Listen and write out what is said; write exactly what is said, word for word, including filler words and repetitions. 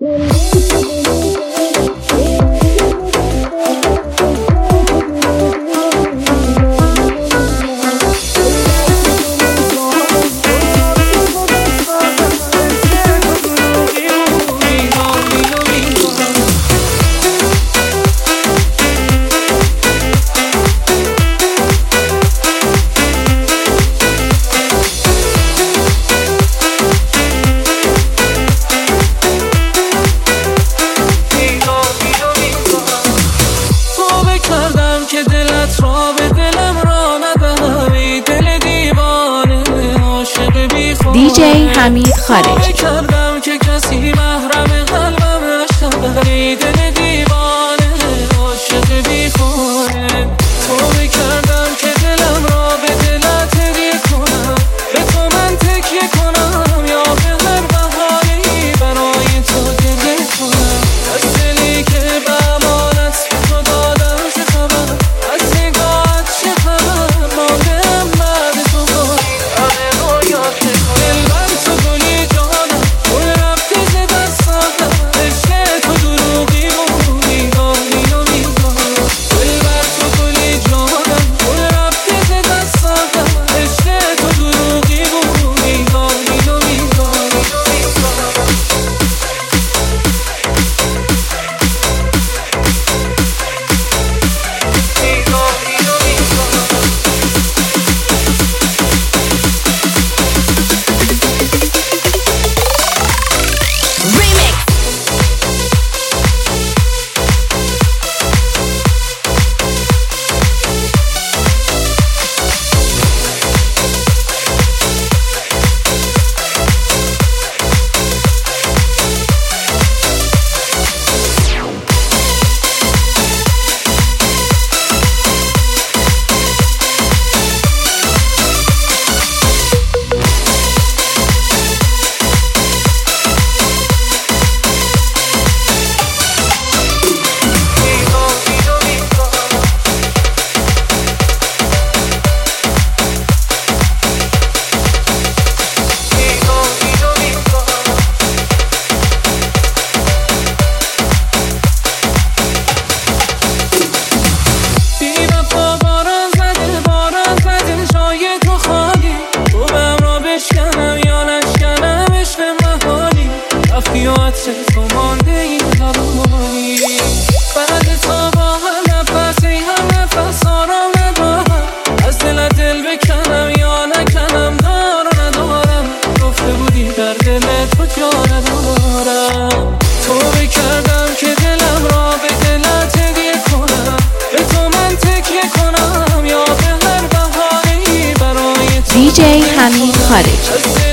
دی جی حمید خارجی. کردم که کسی محرم قلبم نشده، دل دیوانه عاشق بیخونه. تو کردم که دلم را به دلت هدیه کنم، به تو من تکیه کنم یا به هر بهانه‌ای برای تو گریه کنم. از دلی که به امانت تو دادم چه خبر، از نگاهت چه خبر، ماندم بعد تو باری همه رویات کنم. دلبر تو گلی جانم، گل رفته ز دستانم، عشق تو دروغی بود میدانی و میدانم. دلبر تو گلی جانم، گل رفته ز دستانم، عشق تو دروغی بود میدانی و میدانم. تو مانده این هوایی، بعد تو با هم نفس ای هم نفس آرام ندارم. از دل دل بکنم یا نکنم دار و ندارم، گفته بودی در دل تو جا ندارم. تو بکردم که دلم را به دلت هدیه کنم، به تو من تکیه کنم یا به هر بهانه‌ای برای تو. دی جی حمید خارجی.